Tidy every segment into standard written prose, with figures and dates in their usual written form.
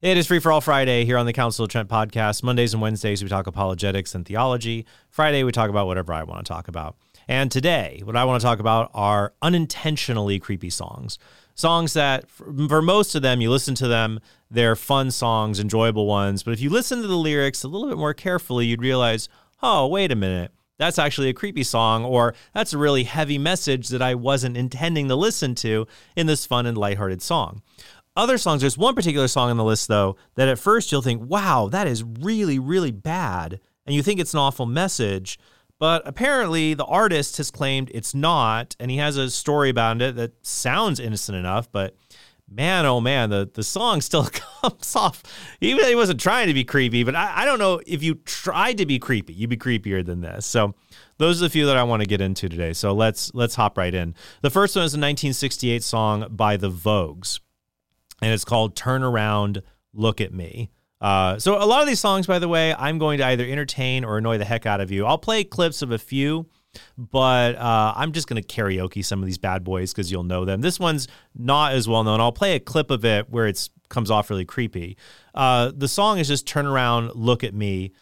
It is Free for All Friday here on the Council of Trent podcast. Mondays and Wednesdays, we talk apologetics and theology. Friday, we talk about whatever I want to talk about. And today, what I want to talk about are unintentionally creepy songs. Songs that, for most of them, you listen to them, they're fun songs, enjoyable ones. But if you listen to the lyrics a little bit more carefully, you'd realize, oh, wait a minute. That's actually a creepy song, or that's a really heavy message that I wasn't intending to listen to in this fun and lighthearted song. Other songs, there's one particular song on the list, though, that at first you'll think, wow, that is really, really bad, and you think it's an awful message, but apparently the artist has claimed it's not, and he has a story about it that sounds innocent enough, but man, oh man, the song still comes off, even though he wasn't trying to be creepy, but I don't know, if you tried to be creepy, you'd be creepier than this. So those are the few that I want to get into today, so let's hop right in. The first one is a 1968 song by the Vogues. And it's called Turn Around, Look at Me. So a lot of these songs, by the way, I'm going to either entertain or annoy the heck out of you. I'll play clips of a few, but I'm just going to karaoke some of these bad boys because you'll know them. This one's not as well known. I'll play a clip of it where it comes off really creepy. The song is just Turn Around, Look at Me.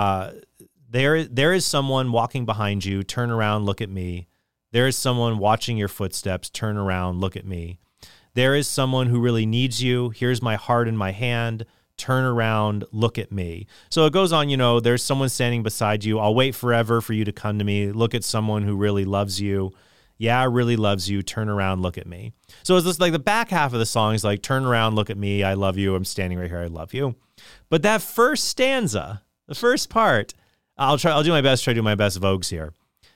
There is someone walking behind you. Turn around, look at me. There is someone watching your footsteps. Turn around, look at me. There is someone who really needs you. Here's my heart in my hand. Turn around, look at me. So it goes on, there's someone standing beside you. I'll wait forever for you to come to me. Look at someone who really loves you. Yeah, really loves you. Turn around, look at me. So it's just like the back half of the song is like, turn around, look at me. I love you. I'm standing right here. I love you. But that first stanza, the first part, I'll do my best, try to do my best Vogues here.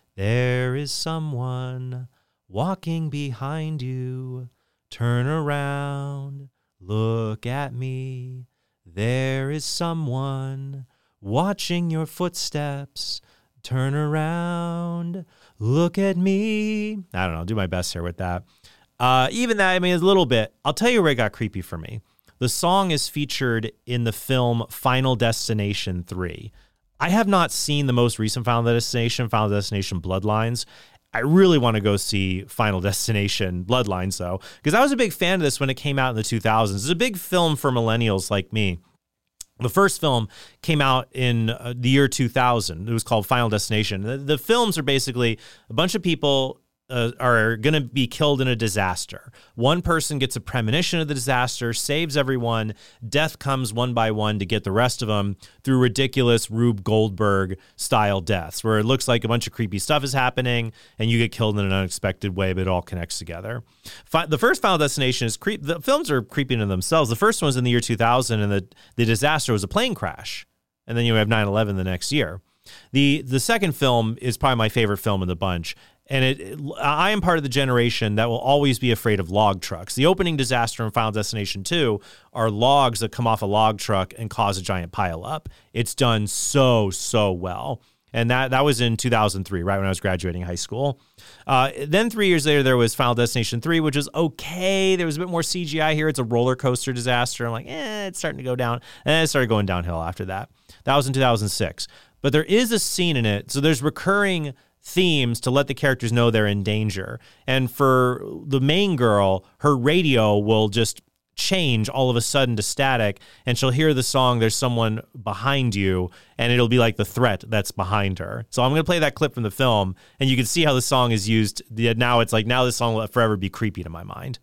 There is someone walking behind you. Turn around, look at me. There is someone watching your footsteps. Turn around, look at me. I don't know, I'll do my best here with that. Even that, a little bit. I'll tell you where it got creepy for me. The song is featured in the film Final Destination 3. I have not seen the most recent Final Destination Bloodlines. I really want to go see Final Destination Bloodlines, though, because I was a big fan of this when it came out in the 2000s. It's a big film for millennials like me. The first film came out in the year 2000. It was called Final Destination. The films are basically a bunch of people are going to be killed in a disaster. One person gets a premonition of the disaster, saves everyone. Death comes one by one to get the rest of them through ridiculous Rube Goldberg-style deaths, where it looks like a bunch of creepy stuff is happening, and you get killed in an unexpected way, but it all connects together. The first Final Destination is the films are creepy in themselves. The first one was in the year 2000, and the disaster was a plane crash. And then you have 9/11 the next year. The second film is probably my favorite film in the bunch. And I am part of the generation that will always be afraid of log trucks. The opening disaster in Final Destination 2 are logs that come off a log truck and cause a giant pile up. It's done so well. And that was in 2003, right when I was graduating high school. Then 3 years later, there was Final Destination 3, which was okay. There was a bit more CGI here. It's a roller coaster disaster. I'm like, it's starting to go down. And then it started going downhill after that. That was in 2006. But there is a scene in it. So there's recurring themes to let the characters know they're in danger. And for the main girl, her radio will just change all of a sudden to static, and she'll hear the song, There's Someone Behind You, and it'll be like the threat that's behind her. So I'm going to play that clip from the film, and you can see how the song is used. Now it's like, now this song will forever be creepy to my mind.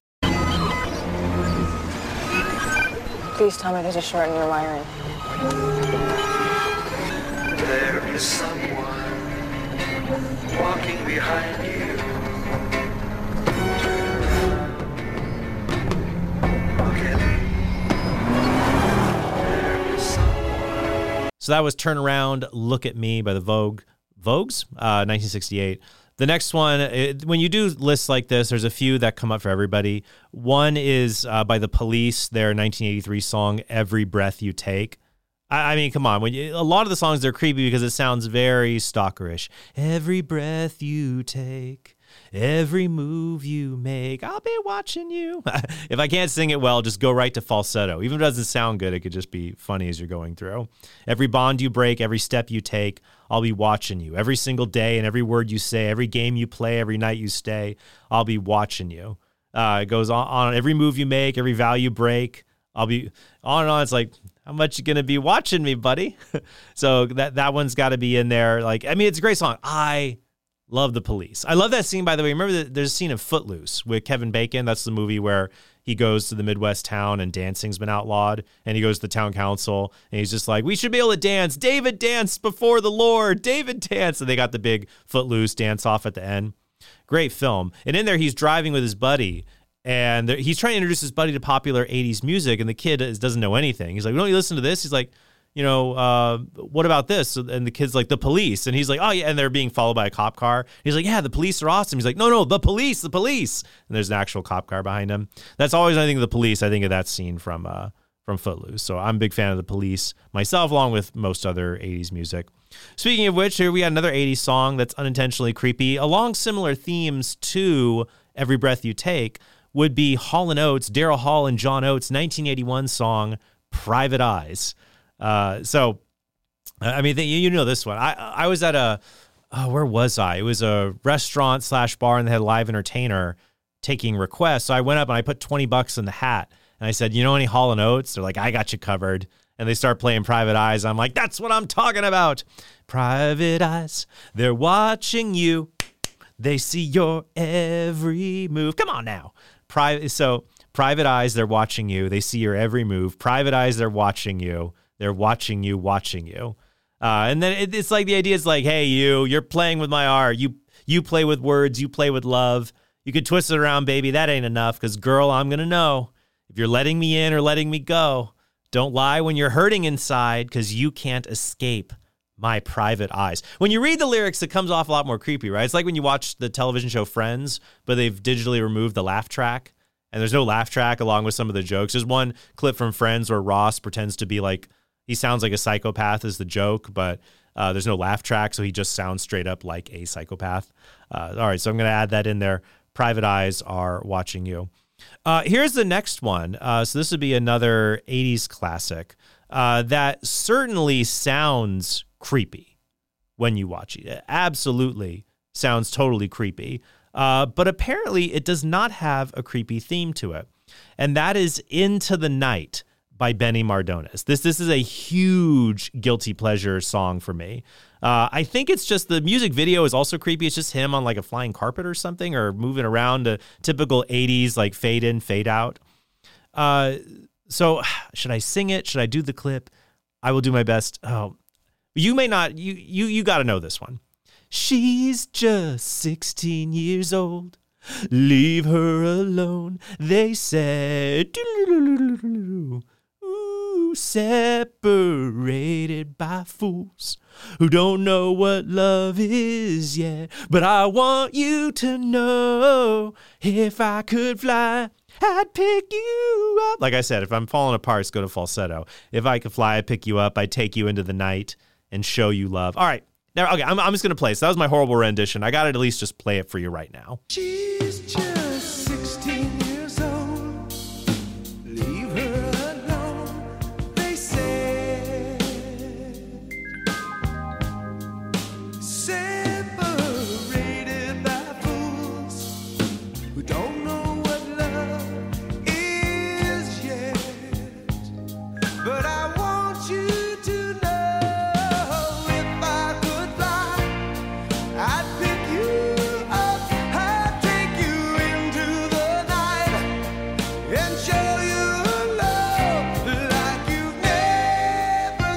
Please tell me to shorten your wiring. There is someone walking behind you. So that was Turn Around, Look at Me by the Vogues, 1968. The next one, when you do lists like this, there's a few that come up for everybody. One is by The Police, their 1983 song, Every Breath You Take. Come on. A lot of the songs, they're creepy because it sounds very stalkerish. Every breath you take, every move you make, I'll be watching you. If I can't sing it well, just go right to falsetto. Even if it doesn't sound good, it could just be funny as you're going through. Every bond you break, every step you take, I'll be watching you. Every single day and every word you say, every game you play, every night you stay, I'll be watching you. It goes on. Every move you make, every vow you break, I'll be on and on. It's like, how much you gonna be watching me, buddy? So that one's got to be in there. Like, I mean, it's a great song. I love The Police. I love that scene, by the way. Remember that there's a scene of Footloose with Kevin Bacon. That's the movie where he goes to the Midwest town and dancing's been outlawed, and he goes to the town council and he's just like, we should be able to dance. David danced before the Lord. David danced. And they got the big Footloose dance off at the end. Great film. And in there, he's driving with his buddy, and he's trying to introduce his buddy to popular 80s music, and the kid doesn't know anything. He's like, don't you listen to this? He's like, what about this? And the kid's like, The Police. And he's like, oh, yeah. And they're being followed by a cop car. He's like, yeah, the police are awesome. He's like, no, the police. And there's an actual cop car behind him. That's always, when I think of The Police, I think of that scene from Footloose. So I'm a big fan of The Police myself, along with most other 80s music. Speaking of which, here we got another 80s song that's unintentionally creepy. Along similar themes to Every Breath You Take would be Hall & Oates, Daryl Hall and John Oates' 1981 song, Private Eyes. So, I mean, you know this one. I was at where was I? It was a restaurant / bar, and they had a live entertainer taking requests. So I went up and I put $20 in the hat, and I said, you know any Hall & Oates? They're like, I got you covered. And they start playing Private Eyes. I'm like, that's what I'm talking about. Private eyes, they're watching you. They see your every move. Come on now. Private eyes, they're watching you. They see your every move. Private eyes, they're watching you. They're watching you. And then it's like the idea is like, hey, you're playing with my art. You play with words. You play with love. You could twist it around, baby. That ain't enough, because, girl, I'm going to know if you're letting me in or letting me go. Don't lie when you're hurting inside, because you can't escape my private eyes. When you read the lyrics, it comes off a lot more creepy, right? It's like when you watch the television show Friends, but they've digitally removed the laugh track, and there's no laugh track along with some of the jokes. There's one clip from Friends where Ross pretends to be like, he sounds like a psychopath is the joke, but there's no laugh track, so he just sounds straight up like a psychopath. All right, so I'm going to add that in there. Private eyes are watching you. Here's the next one. So this would be another 80s classic that certainly sounds creepy when you watch it. It absolutely sounds totally creepy. But apparently it does not have a creepy theme to it. And that is Into the Night by Benny Mardones. This is a huge guilty pleasure song for me. I think it's just the music video is also creepy. It's just him on like a flying carpet or something, or moving around a typical 80s like fade in, fade out. So should I sing it? Should I do the clip? I will do my best. Oh, you may not. You got to know this one. She's just 16 years old. Leave her alone, they said. Ooh, separated by fools who don't know what love is yet. But I want you to know, if I could fly, I'd pick you up. Like I said, if I'm falling apart, it's go to falsetto. If I could fly, I'd pick you up. I'd take you into the night and show you love. All right. Now, okay, I'm just going to play. So that was my horrible rendition. I got to at least just play it for you right now. She's just 16 years old. Leave her alone, they said. Separated by fools who don't know what love is yet. But I want you to know, if I could fly, I'd pick you up, I'd take you into the night and show you love like you've never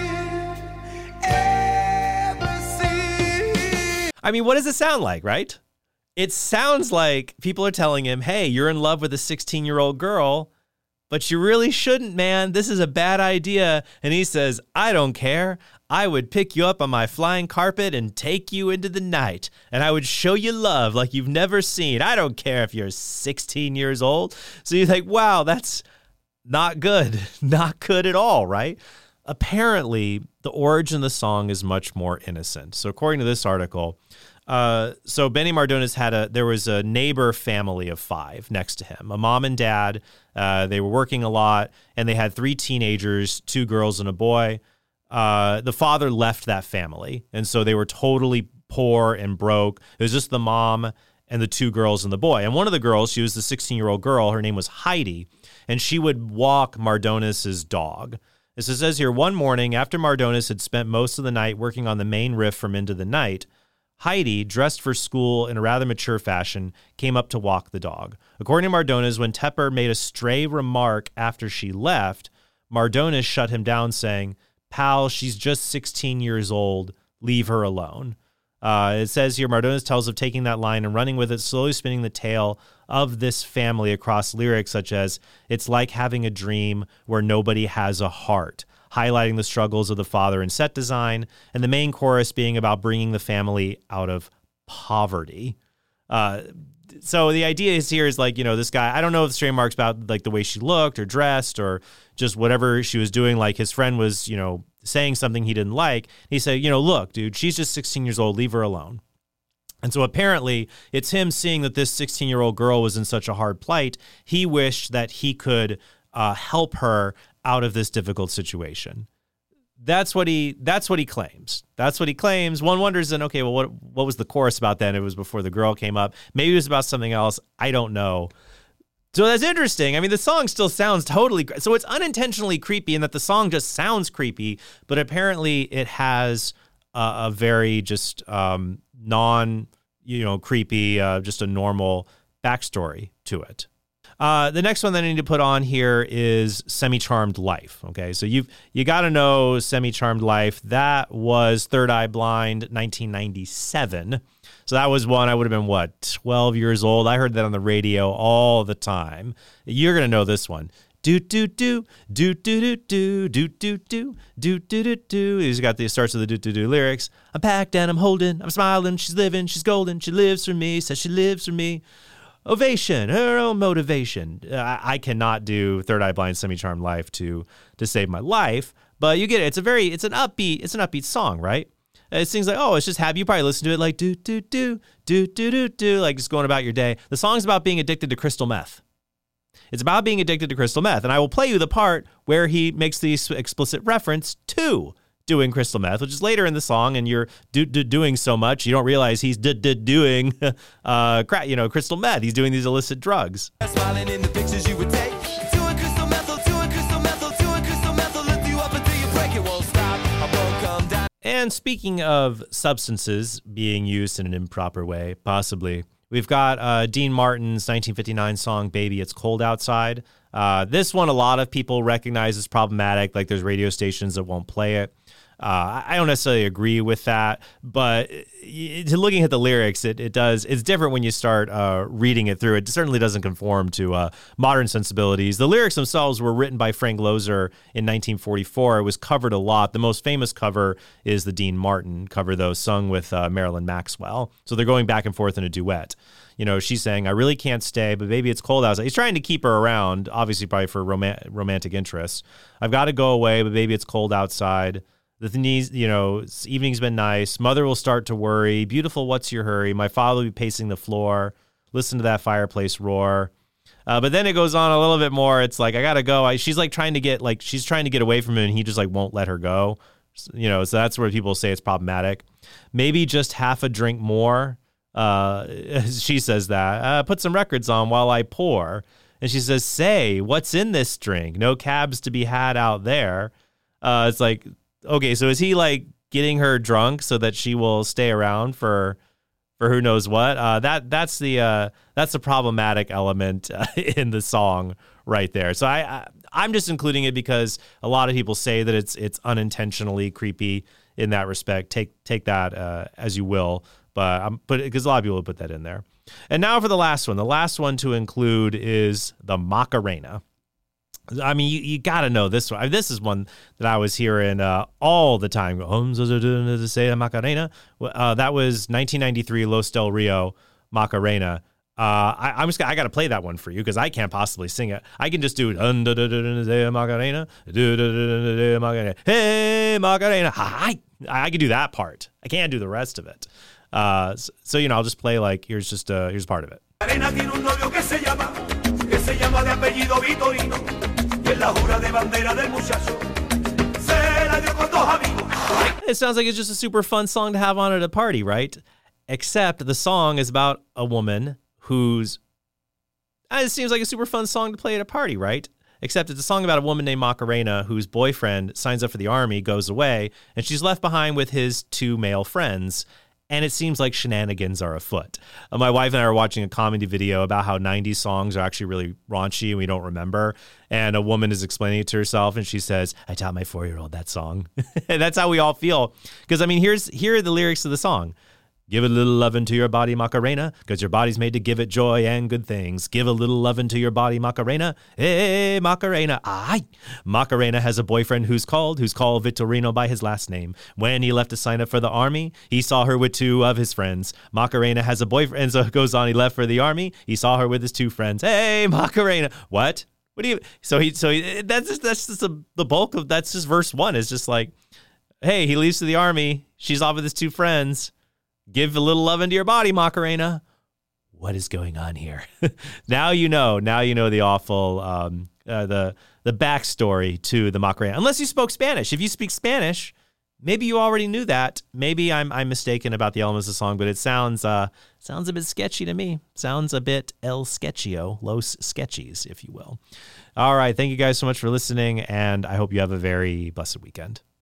seen. I mean, what does it sound like, right? It sounds like people are telling him, hey, you're in love with a 16-year-old girl, but you really shouldn't, man. This is a bad idea. And he says, I don't care. I would pick you up on my flying carpet and take you into the night. And I would show you love like you've never seen. I don't care if you're 16 years old. So you think, wow, that's not good. Not good at all, right? Apparently, the origin of the song is much more innocent. So according to this article, so Benny Mardones there was a neighbor family of 5 next to him, a mom and dad. They were working a lot, and they had 3 teenagers, 2 girls and a boy. The father left that family, and so they were totally poor and broke. It was just the mom and the 2 girls and the boy. And one of the girls, she was the 16-year-old girl. Her name was Heidi, and she would walk Mardonis's dog. As it says here, one morning after Mardonis had spent most of the night working on the main riff from Into the Night, Heidi, dressed for school in a rather mature fashion, came up to walk the dog. According to Mardonis, when Tepper made a stray remark after she left, Mardonis shut him down, saying, "Pal, she's just 16 years old. Leave her alone." It says here, Mardonis tells of taking that line and running with it, slowly spinning the tale of this family across lyrics such as, "It's like having a dream where nobody has a heart," highlighting the struggles of the father in set design, and the main chorus being about bringing the family out of poverty. So the idea is here is like, this guy, I don't know if the stray remarks about like the way she looked or dressed or just whatever she was doing. Like his friend was, saying something he didn't like. He said, look, dude, she's just 16 years old. Leave her alone. And so apparently it's him seeing that this 16-year-old girl was in such a hard plight. He wished that he could help her out of this difficult situation. That's what he claims. That's what he claims. One wonders then, okay, well, what was the chorus about then? It was before the girl came up. Maybe it was about something else. I don't know. So that's interesting. I mean, the song still sounds totally... So it's unintentionally creepy in that the song just sounds creepy, but apparently it has a very just creepy, just a normal backstory to it. The next one that I need to put on here is Semi-Charmed Life. Okay, so you got to know Semi-Charmed Life. That was Third Eye Blind, 1997. So that was one I would have been, 12 years old. I heard that on the radio all the time. You're going to know this one. Do do do do do do do do do do do do do. He's got the starts of the do do do lyrics. I'm packed and I'm holding. I'm smiling. She's living. She's golden. She lives for me. Says she lives for me. Ovation, her own motivation. I cannot do Third Eye Blind, Semi-Charmed Life to save my life, but you get it. It's an upbeat song, right? It sings like, it's just happy. You probably listen to it like do do do do do do do, like just going about your day. The song's about being addicted to crystal meth. It's about being addicted to crystal meth, and I will play you the part where he makes the explicit reference to doing crystal meth, which is later in the song, and you're doing so much you don't realize he's doing crystal meth. He's doing these illicit drugs. Smiling in the pictures you would take. Doing crystal methyl, doing crystal methyl, doing crystal methyl. Lift you up until you break, it won't stop. I won't come down. And speaking of substances being used in an improper way, possibly, we've got Dean Martin's 1959 song, Baby, It's Cold Outside. This one, a lot of people recognize as problematic, like there's radio stations that won't play it. I don't necessarily agree with that, but looking at the lyrics, it's different when you start reading it through. It certainly doesn't conform to modern sensibilities. The lyrics themselves were written by Frank Loesser in 1944. It was covered a lot. The most famous cover is the Dean Martin cover, though, sung with Marilyn Maxwell. So they're going back and forth in a duet. She's saying, "I really can't stay, but baby, it's cold outside." He's trying to keep her around, obviously probably for romantic interests. "I've got to go away, but baby, it's cold outside. The knees, evening's been nice. Mother will start to worry. Beautiful, what's your hurry? My father will be pacing the floor. Listen to that fireplace roar." But then it goes on a little bit more. It's like, I gotta go. She's trying to get away from him, and he just won't let her go. So that's where people say it's problematic. "Maybe just half a drink more." She says that. "Put some records on while I pour." And she says, "Say, what's in this drink? No cabs to be had out there." It's like, okay, so is he getting her drunk so that she will stay around for who knows what? That's the problematic element in the song right there. So I'm just including it because a lot of people say that it's unintentionally creepy in that respect. Take that as you will, because a lot of people put that in there. And now for the last one. The last one to include is the Macarena. I mean, you got to know this one. This is one that I was hearing all the time. Macarena. That was 1993 Los Del Rio Macarena. I got to play that one for you because I can't possibly sing it. I can just do Macarena, hey Macarena. I can do that part. I can't do the rest of it. So I'll just play here's part of it. It sounds like it's just a super fun song to have on at a party, right? Except the song is about a woman it seems like a super fun song to play at a party, right? except it's a song about a woman named Macarena whose boyfriend signs up for the army, goes away, and she's left behind with his 2 male friends. And it seems like shenanigans are afoot. My wife and I were watching a comedy video about how 90s songs are actually really raunchy and we don't remember. And a woman is explaining it to herself and she says, I taught my 4-year-old that song. And that's how we all feel. Because, I mean, here are the lyrics of the song. Give a little lovin' to your body, Macarena, because your body's made to give it joy and good things. Give a little lovin' to your body, Macarena. Hey, Macarena. Ay. Macarena has a boyfriend who's called Vitorino by his last name. When he left to sign up for the army, he saw her with 2 of his friends. Macarena has a boyfriend, and so it goes on, he left for the army. He saw her with his 2 friends. Hey, Macarena. What? What do you, so he that's just the bulk of, that's just verse 1. It's just like, hey, he leaves to the army. She's off with his 2 friends. Give a little love into your body, Macarena. What is going on here? Now you know the awful, the backstory to the Macarena. Unless you spoke Spanish. If you speak Spanish, maybe you already knew that. Maybe I'm mistaken about the elements of the song, but it sounds a bit sketchy to me. Sounds a bit El Sketchio, Los Sketchies, if you will. All right. Thank you guys so much for listening, and I hope you have a very blessed weekend.